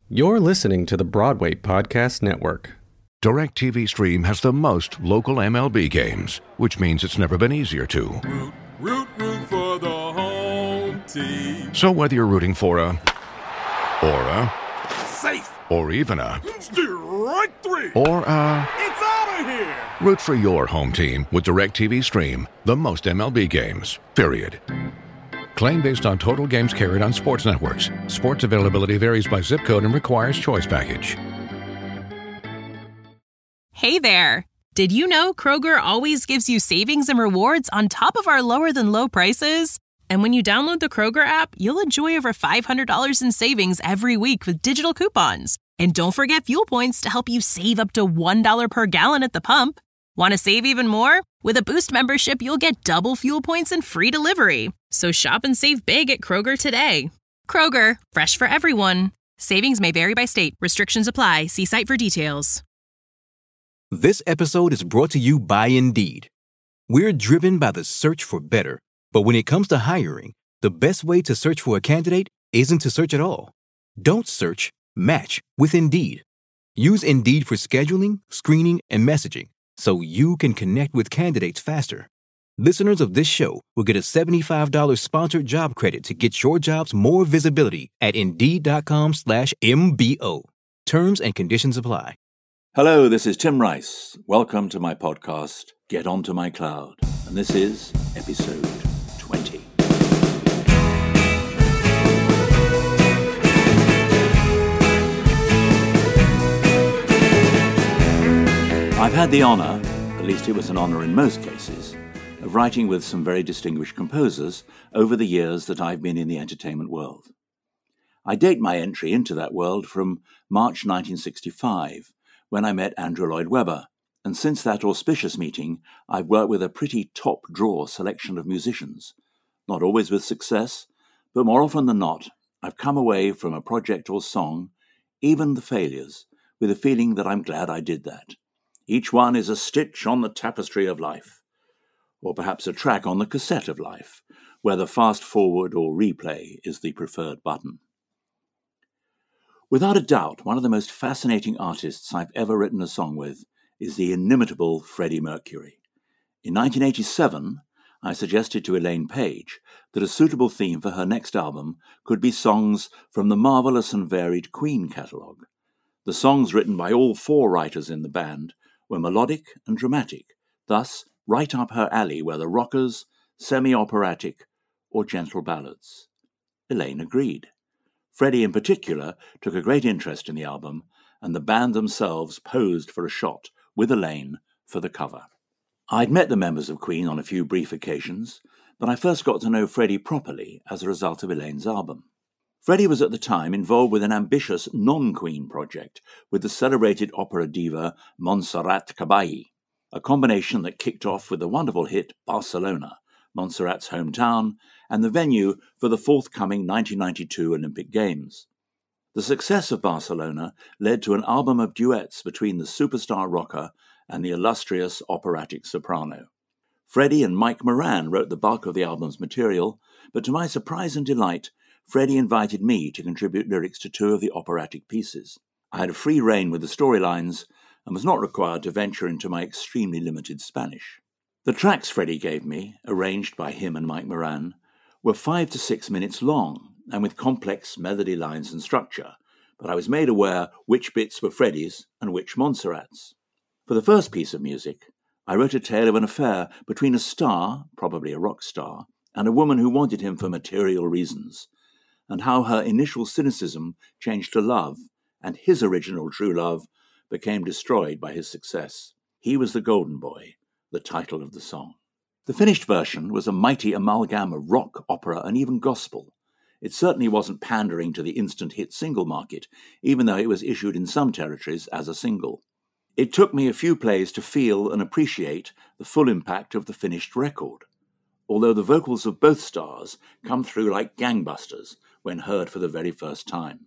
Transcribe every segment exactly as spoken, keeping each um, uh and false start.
You're listening to the Broadway Podcast Network. DirecTV Stream has the most local M L B games, which means it's never been easier to. Root, root, root for the home team. So whether you're rooting for a, or a, safe, or even a, strike three, or a, it's out of here. Root for your home team with DirecTV Stream, the most M L B games, period. Claim based on total games carried on sports networks. Sports availability varies by zip code and requires choice package. Hey there! Did you know Kroger always gives you savings and rewards on top of our lower-than-low prices? And when you download the Kroger app, you'll enjoy over five hundred dollars in savings every week with digital coupons. And don't forget fuel points to help you save up to one dollar per gallon at the pump. Want to save even more? With a Boost membership, you'll get double fuel points and free delivery. So shop and save big at Kroger today. Kroger, fresh for everyone. Savings may vary by state. Restrictions apply. See site for details. This episode is brought to you by Indeed. We're driven by the search for better, but when it comes to hiring, the best way to search for a candidate isn't to search at all. Don't search, match with Indeed. Use Indeed for scheduling, screening, and messaging so you can connect with candidates faster. Listeners of this show will get a seventy-five dollars sponsored job credit to get your jobs more visibility at Indeed.com slash MBO. Terms and conditions apply. Hello, this is Tim Rice. Welcome to my podcast, Get Onto My Cloud. And this is episode twenty. I've had the honour, at least it was an honour in most cases, of writing with some very distinguished composers over the years that I've been in the entertainment world. I date my entry into that world from March nineteen sixty-five, when I met Andrew Lloyd Webber, and since that auspicious meeting, I've worked with a pretty top-drawer selection of musicians. Not always with success, but more often than not, I've come away from a project or song, even the failures, with a feeling that I'm glad I did that. Each one is a stitch on the tapestry of life, or perhaps a track on the cassette of life, where the fast-forward or replay is the preferred button. Without a doubt, one of the most fascinating artists I've ever written a song with is the inimitable Freddie Mercury. In nineteen eighty-seven, I suggested to Elaine Page that a suitable theme for her next album could be songs from the marvellous and varied Queen catalogue. The songs written by all four writers in the band were melodic and dramatic, thus right up her alley were the rockers, semi-operatic, or gentle ballads. Elaine agreed. Freddie in particular took a great interest in the album, and the band themselves posed for a shot with Elaine for the cover. I'd met the members of Queen on a few brief occasions, but I first got to know Freddie properly as a result of Elaine's album. Freddie was at the time involved with an ambitious non-Queen project with the celebrated opera diva Montserrat Caballé, a combination that kicked off with the wonderful hit Barcelona, Montserrat's hometown, and the venue for the forthcoming nineteen ninety-two Olympic Games. The success of Barcelona led to an album of duets between the superstar rocker and the illustrious operatic soprano. Freddie and Mike Moran wrote the bulk of the album's material, but to my surprise and delight, Freddie invited me to contribute lyrics to two of the operatic pieces. I had a free rein with the storylines and was not required to venture into my extremely limited Spanish. The tracks Freddie gave me, arranged by him and Mike Moran, were five to six minutes long and with complex melody lines and structure, but I was made aware which bits were Freddie's and which Montserrat's. For the first piece of music, I wrote a tale of an affair between a star, probably a rock star, and a woman who wanted him for material reasons, and how her initial cynicism changed to love, and his original true love became destroyed by his success. He was the golden boy, the title of the song. The finished version was a mighty amalgam of rock, opera, and even gospel. It certainly wasn't pandering to the instant hit single market, even though it was issued in some territories as a single. It took me a few plays to feel and appreciate the full impact of the finished record, although the vocals of both stars come through like gangbusters when heard for the very first time.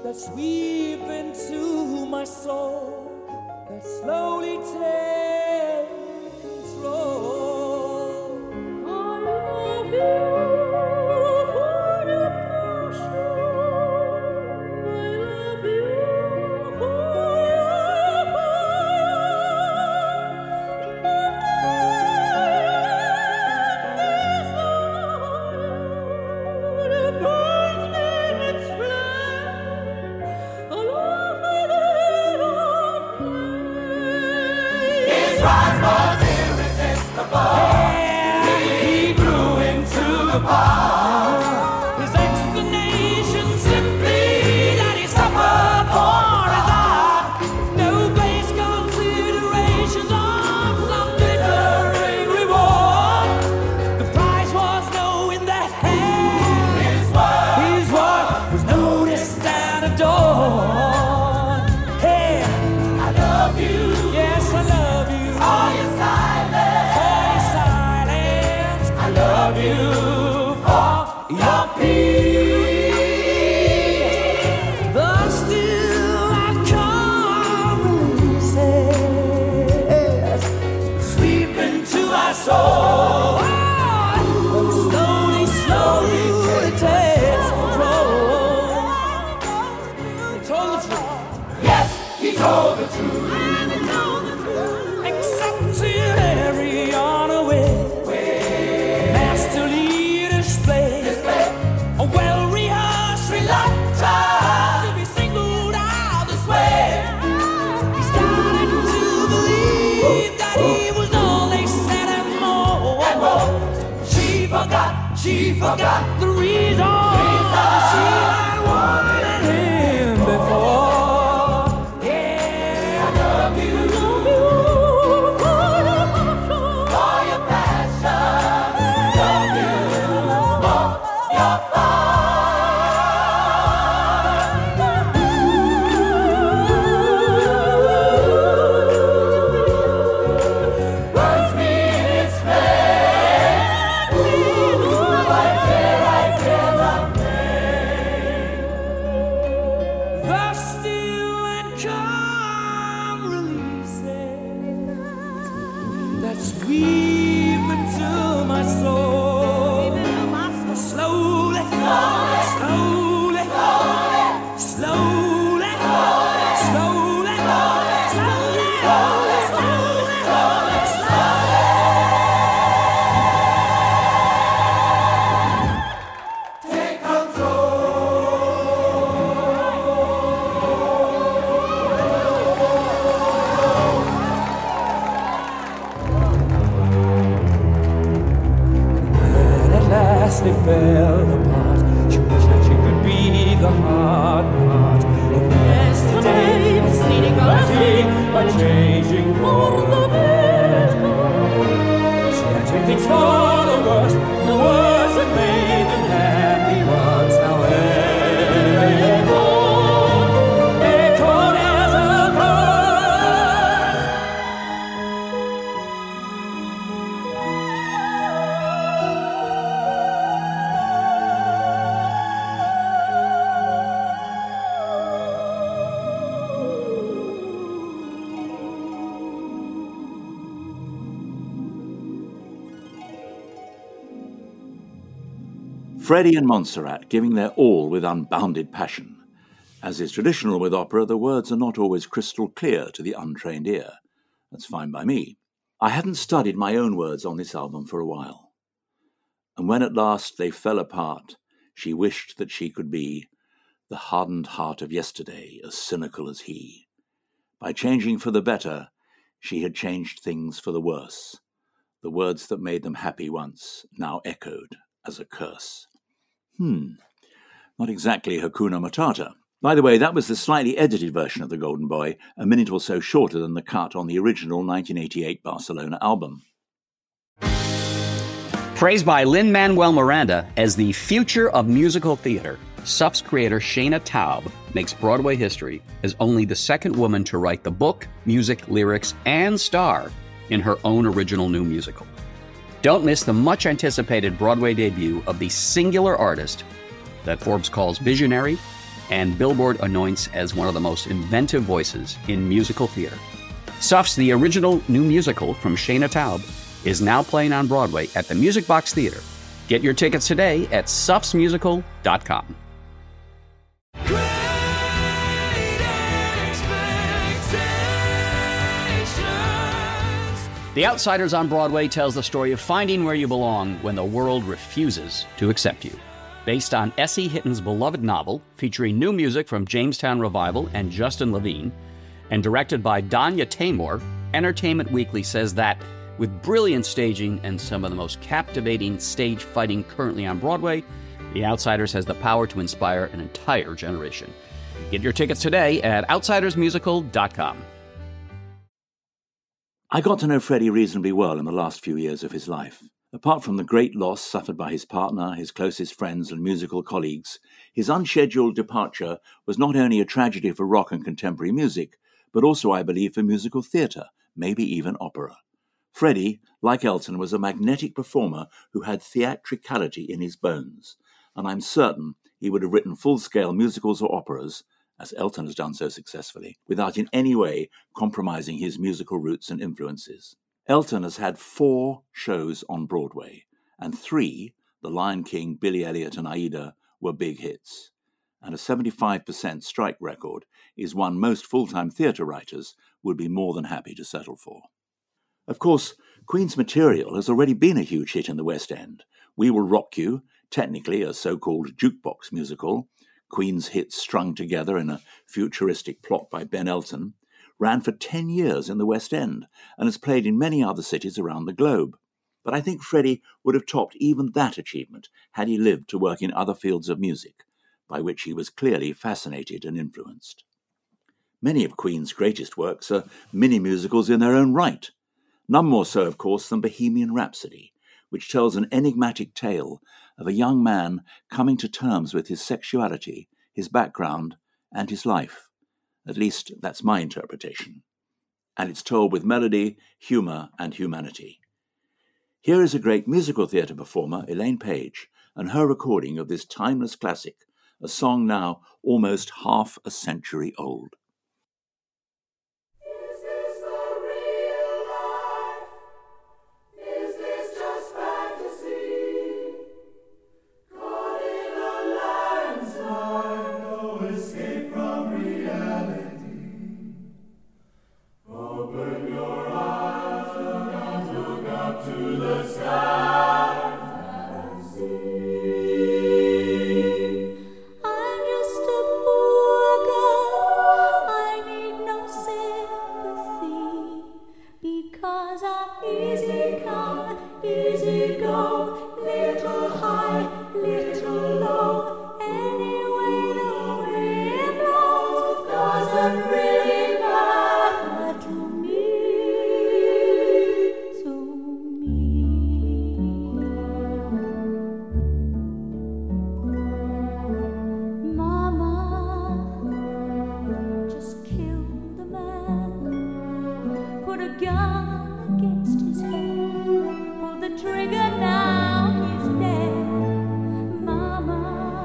that sweep into my soul, that slowly take control. I love you for your passion. I love you for your fire. It burns me in its flame. I love it on His rise was irresistible. He grew into the power. His explanation simply that he suffered for his art. No base considerations on some glittering reward. The prize was knowing that his word, his word was noticed and adored. Hey, I love you. Yes, I love you. For your silence. For your silence. I love you. For your peace. The still and calm releases sweep into my soul. And slowly, slowly it takes control. He told the truth. Yes, he told the truth. Accepted every honor with masterly display. A well-rehearsed reluctance to be singled out this way. He started to believe that he was all they said and more. She forgot, she forgot the reason she had wanted him before. Yeah, I love you. For your passion. Love you for your fire. Burns me in its flame. Ooh, I dare, I dare not name. The still and calm releases that sweep into my soul. Slowly, slowly, slowly, slowly, slowly, slowly, slowly, slowly. Take When at last they fell apart, she wished that she could be the hard part of yesterday, misleading others by changing for the better. She had taken things for the worst, the worst that made them happy ones. Now echoed, echoed as a bird. Freddie and Montserrat giving their all with unbounded passion. As is traditional with opera, the words are not always crystal clear to the untrained ear. That's fine by me. I hadn't studied my own words on this album for a while. And when at last they fell apart, she wished that she could be the hardened heart of yesterday, as cynical as he. By changing for the better, she had changed things for the worse. The words that made them happy once now echoed as a curse. Hmm, not exactly Hakuna Matata. By the way, that was the slightly edited version of The Golden Boy, a minute or so shorter than the cut on the original nineteen eighty-eight Barcelona album. Praised by Lin-Manuel Miranda as the future of musical theater, S U P's creator Shana Taub makes Broadway history as only the second woman to write the book, music, lyrics, and star in her own original new musical. Don't miss the much-anticipated Broadway debut of the singular artist that Forbes calls visionary, and Billboard anoints as one of the most inventive voices in musical theater. Suffs, the original new musical from Shana Taub, is now playing on Broadway at the Music Box Theater. Get your tickets today at suffs musical dot com. The Outsiders on Broadway tells the story of finding where you belong when the world refuses to accept you. Based on S E Hitton's beloved novel, featuring new music from Jamestown Revival and Justin Levine, and directed by Danya Taymor, Entertainment Weekly says that, with brilliant staging and some of the most captivating stage fighting currently on Broadway, The Outsiders has the power to inspire an entire generation. Get your tickets today at outsiders musical dot com. I got to know Freddie reasonably well in the last few years of his life. Apart from the great loss suffered by his partner, his closest friends and musical colleagues, his unscheduled departure was not only a tragedy for rock and contemporary music, but also, I believe, for musical theatre, maybe even opera. Freddie, like Elton, was a magnetic performer who had theatricality in his bones, and I'm certain he would have written full-scale musicals or operas, as Elton has done so successfully, without in any way compromising his musical roots and influences. Elton has had four shows on Broadway, and three, The Lion King, Billy Elliot and Aida, were big hits. And a seventy-five percent strike record is one most full-time theatre writers would be more than happy to settle for. Of course, Queen's material has already been a huge hit in the West End. We Will Rock You, technically a so-called jukebox musical, Queen's hits strung together in a futuristic plot by Ben Elton, ran for ten years in the West End and has played in many other cities around the globe. But I think Freddie would have topped even that achievement had he lived to work in other fields of music, by which he was clearly fascinated and influenced. Many of Queen's greatest works are mini-musicals in their own right, none more so, of course, than Bohemian Rhapsody, which tells an enigmatic tale of a young man coming to terms with his sexuality, his background, and his life. At least, that's my interpretation. And it's told with melody, humour, and humanity. Here is a great musical theatre performer, Elaine Paige, and her recording of this timeless classic, a song now almost half a century old. Is this the real life? Is this just fantasy? Caught in a landslide, no escape from reality. Open your eyes, look out, look up to the sky and see. I'm just a poor girl, I need no sympathy, because I'm easy come, easy go, little high, little low, any way the wind blows doesn't really matter to me, to me. Mama just killed a man, put a gun against his head, pulled the trigger, now he's dead. Mama,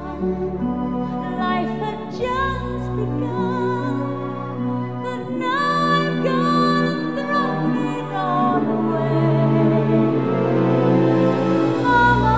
life had just begun, but now I've gone and thrown it all away. Mama,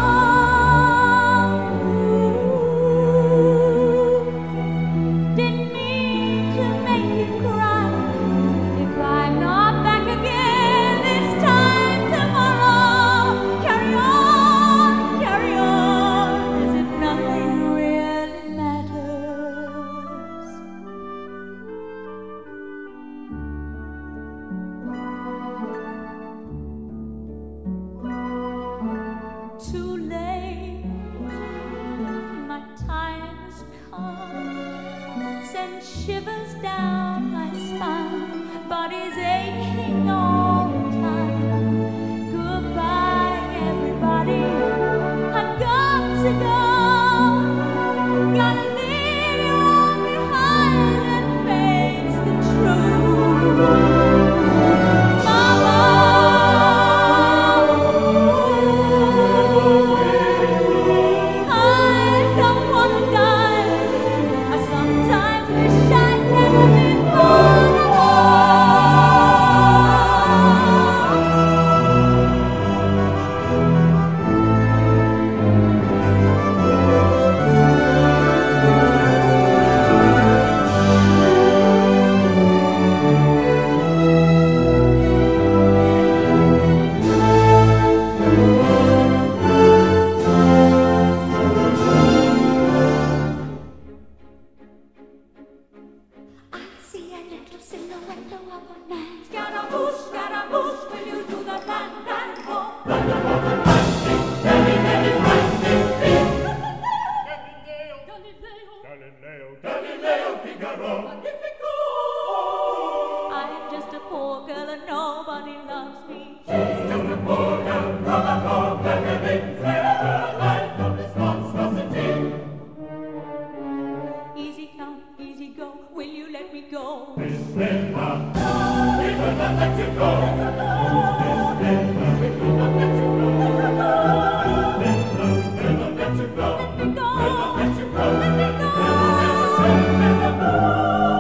ooh, didn't mean to make you cry. If I'm not back again this time tomorrow, carry on, carry on, as if nothing really matters. Too late, my time has come, send shivers down my spine, body's aching all the time. Goodbye, everybody, I've got to go, gotta leave you all behind and face the truth. Mama, I don't wanna die. I saw I'm just a poor girl and nobody loves me. She's just a poor girl from a poor family. Spare her life from this monstrosity. Easy come, easy go. Will you let me go? Miss Linda, we will not let you go. Miss Linda, we will not let you go. Miss Linda, we will not let you go. Let me go. Let you go. Let me go. Let you go.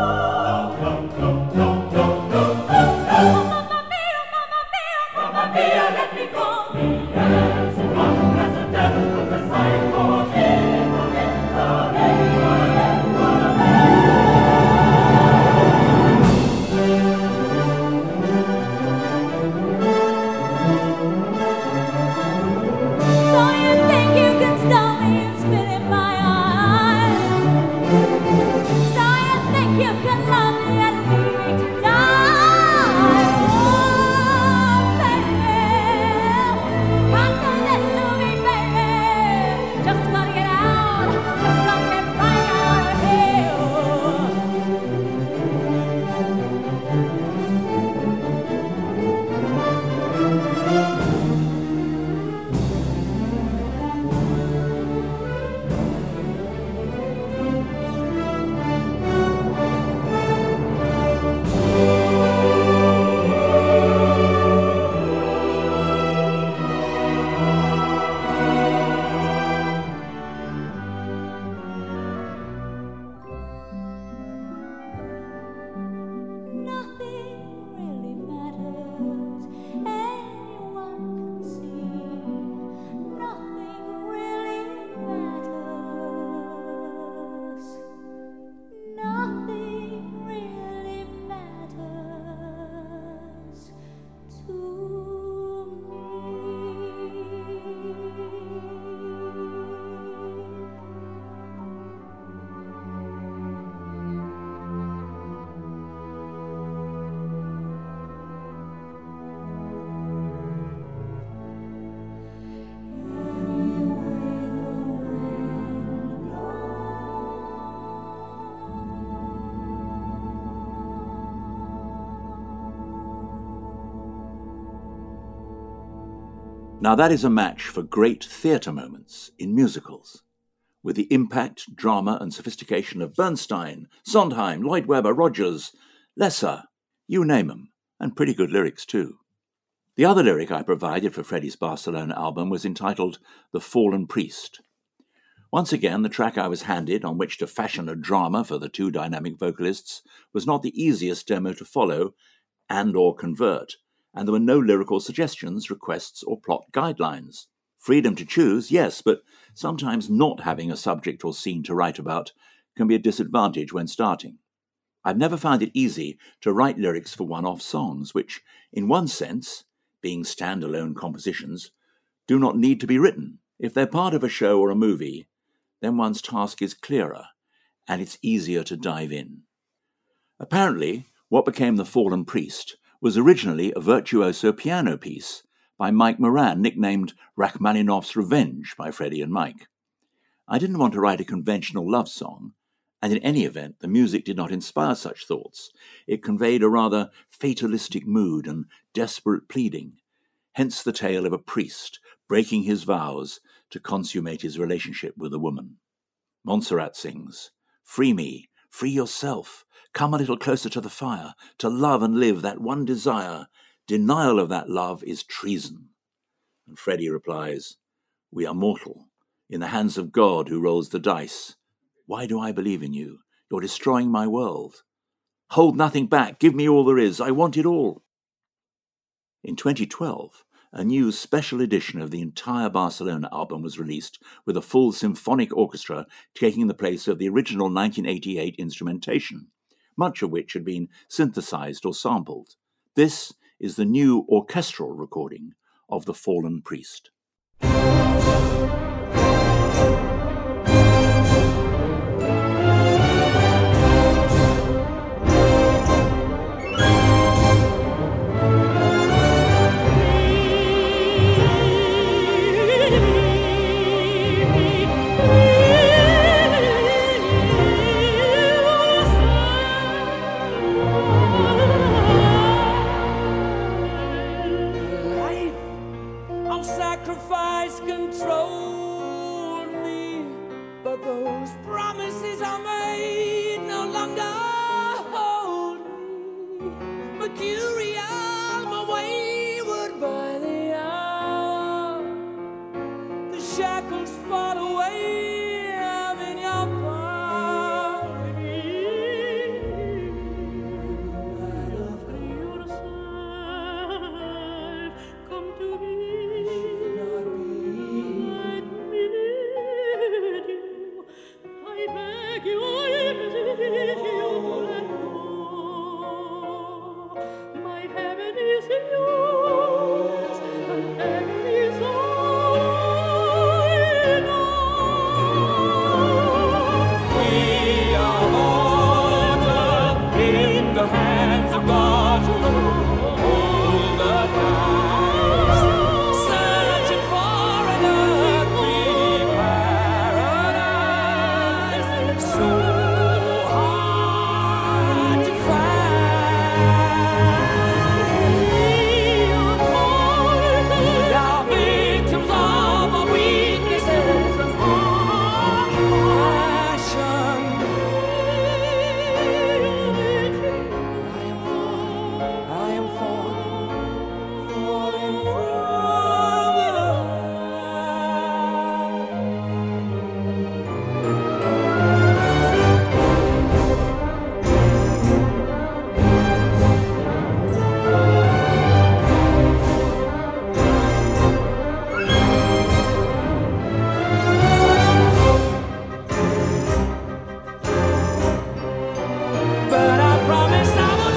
Now that is a match for great theatre moments in musicals, with the impact, drama and sophistication of Bernstein, Sondheim, Lloyd Webber, Rogers, Lesser, you name 'em, and pretty good lyrics too. The other lyric I provided for Freddie's Barcelona album was entitled The Fallen Priest. Once again, the track I was handed on which to fashion a drama for the two dynamic vocalists was not the easiest demo to follow and or convert, and there were no lyrical suggestions, requests, or plot guidelines. Freedom to choose, yes, but sometimes not having a subject or scene to write about can be a disadvantage when starting. I've never found it easy to write lyrics for one-off songs, which, in one sense, being standalone compositions, do not need to be written. If they're part of a show or a movie, then one's task is clearer, and it's easier to dive in. Apparently, what became The Fallen Priest was originally a virtuoso piano piece by Mike Moran, nicknamed Rachmaninoff's Revenge by Freddie and Mike. I didn't want to write a conventional love song, and in any event, the music did not inspire such thoughts. It conveyed a rather fatalistic mood and desperate pleading, hence the tale of a priest breaking his vows to consummate his relationship with a woman. Montserrat sings, "Free me, free yourself, come a little closer to the fire, to love and live that one desire. Denial of that love is treason." And Freddie replies, "We are mortal, in the hands of God who rolls the dice. Why do I believe in you? You're destroying my world. Hold nothing back, give me all there is, I want it all." In twenty twelve, a new special edition of the entire Barcelona album was released with a full symphonic orchestra taking the place of the original nineteen eighty-eight instrumentation, much of which had been synthesized or sampled. This is the new orchestral recording of The Fallen Priest. Please sacrifice controlled me, but those promises I made no longer hold me. Mercurial, my wayward by the hour, the shackles fall away, I'm in your power. Light of yourself, come to me. Let me lead you. I beg you, I beseech you, let go. My heaven is yours, and heaven is all I know. We are mortal in the hands of God who hold the dice, searching for an earthly paradise, so hard to find. We are victims of our weaknesses and passion. I am falling, I am falling, falling from love. But I promised I would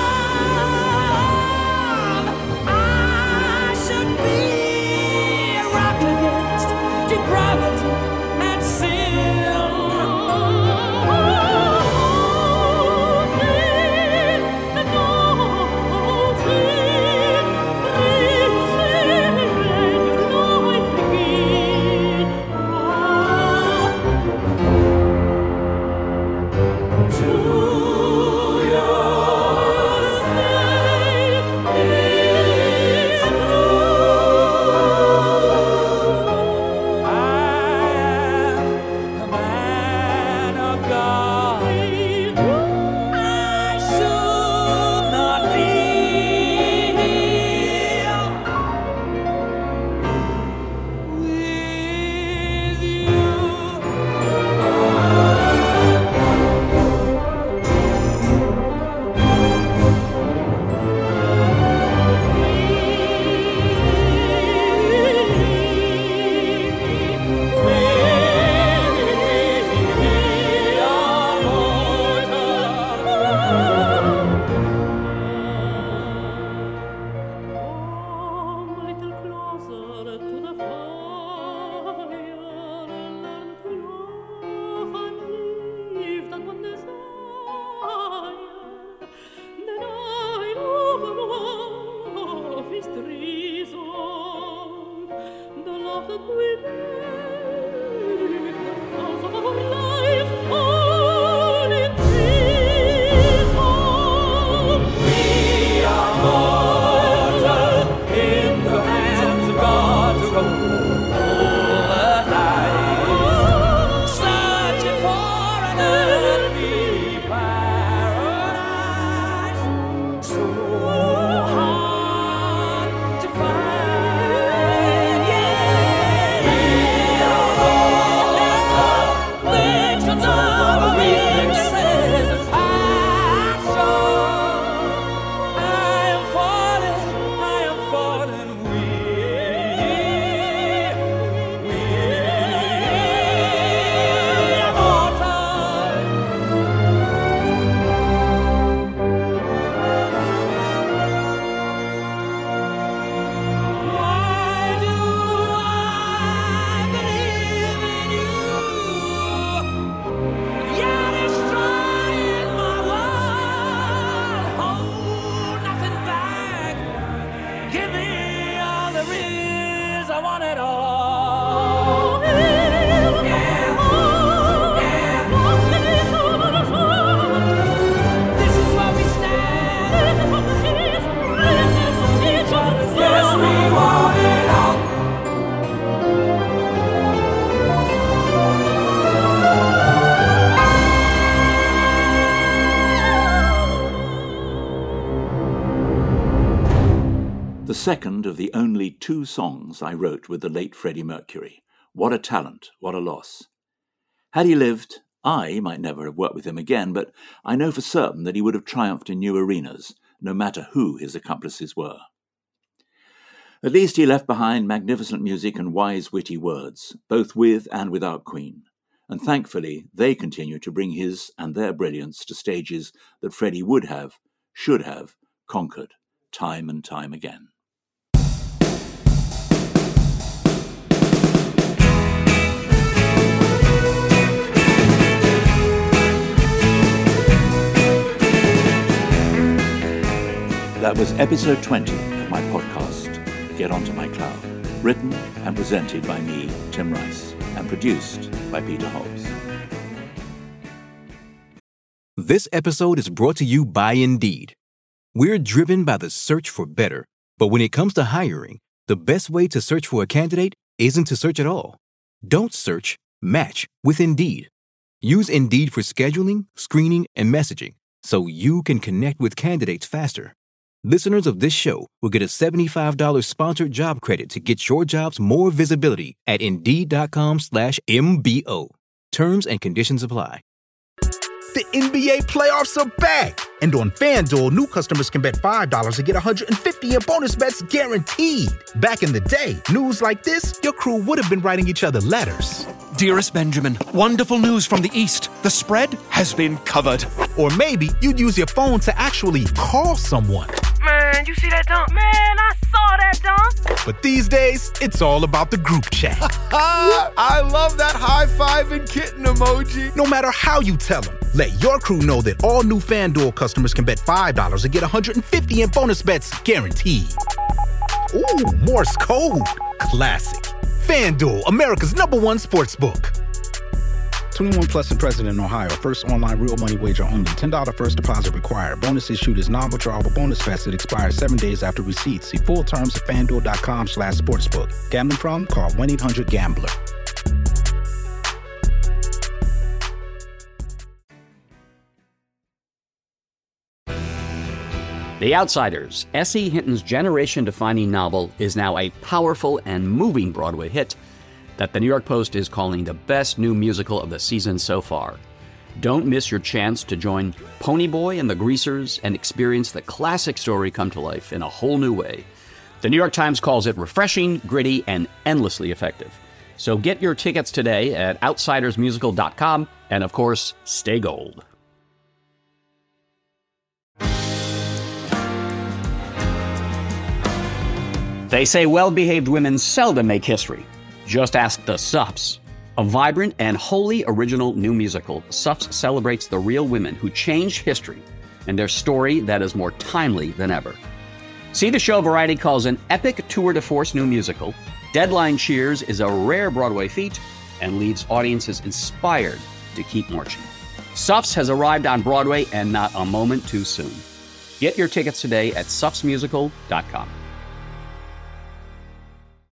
solve. I should be a rock against depravity and sin. And all sin, great sin, Lord, begin. To yourself is true. I am a man of God. I should not be here with you. Come a little closer to the fire, learn to love and live that one desire. Then I know the love is the reason, the love that we live, the cause of our life, all in season. We are mortal in the hands of God who roll the dice, searching for an earthly paradise, so hard to find. Yeah. second of the only two songs I wrote with the late Freddie Mercury. What a talent, what a loss. Had he lived, I might never have worked with him again, but I know for certain that he would have triumphed in new arenas, no matter who his accomplices were. At least he left behind magnificent music and wise, witty words, both with and without Queen, and thankfully they continue to bring his and their brilliance to stages that Freddie would have, should have, conquered, time and time again. That was episode twenty of my podcast, Get Onto My Cloud, written and presented by me, Tim Rice, and produced by Peter Hobbs. This episode is brought to you by Indeed. We're driven by the search for better, but when it comes to hiring, the best way to search for a candidate isn't to search at all. Don't search, match with Indeed. Use Indeed for scheduling, screening, and messaging so you can connect with candidates faster. Listeners of this show will get a seventy-five dollars sponsored job credit to get your jobs more visibility at Indeed.com slash MBO. Terms and conditions apply. The N B A playoffs are back. And on FanDuel, new customers can bet five dollars and get one hundred fifty in bonus bets guaranteed. Back in the day, news like this, your crew would have been writing each other letters. Dearest Benjamin, wonderful news from the East. The spread has been covered. Or maybe you'd use your phone to actually call someone. Man, you see that dunk? Man, I saw that dunk. But these days, it's all about the group chat. I love that high five and kitten emoji. No matter how you tell them, let your crew know that all new FanDuel customers can bet five dollars and get one hundred fifty in bonus bets guaranteed. Ooh, Morse code. Classic. FanDuel, America's number one sportsbook. twenty-one plus and present in Ohio. First online real money wager only. ten dollars first deposit required. Bonus issued is non-withdrawable bonus vest that expires seven days after receipt. See full terms at FanDuel.com slash sportsbook. Gambling problem? Call one eight hundred gambler. The Outsiders, S E. Hinton's generation-defining novel, is now a powerful and moving Broadway hit that the New York Post is calling the best new musical of the season so far. Don't miss your chance to join Ponyboy and the Greasers and experience the classic story come to life in a whole new way. The New York Times calls it refreshing, gritty, and endlessly effective. So get your tickets today at outsiders musical dot com, and of course, stay gold. They say well-behaved women seldom make history. Just ask the Suffs. A vibrant and wholly original new musical, Suffs celebrates the real women who changed history and their story that is more timely than ever. See the show Variety calls an epic tour de force new musical. Deadline cheers is a rare Broadway feat and leaves audiences inspired to keep marching. Suffs has arrived on Broadway and not a moment too soon. Get your tickets today at suffs musical dot com.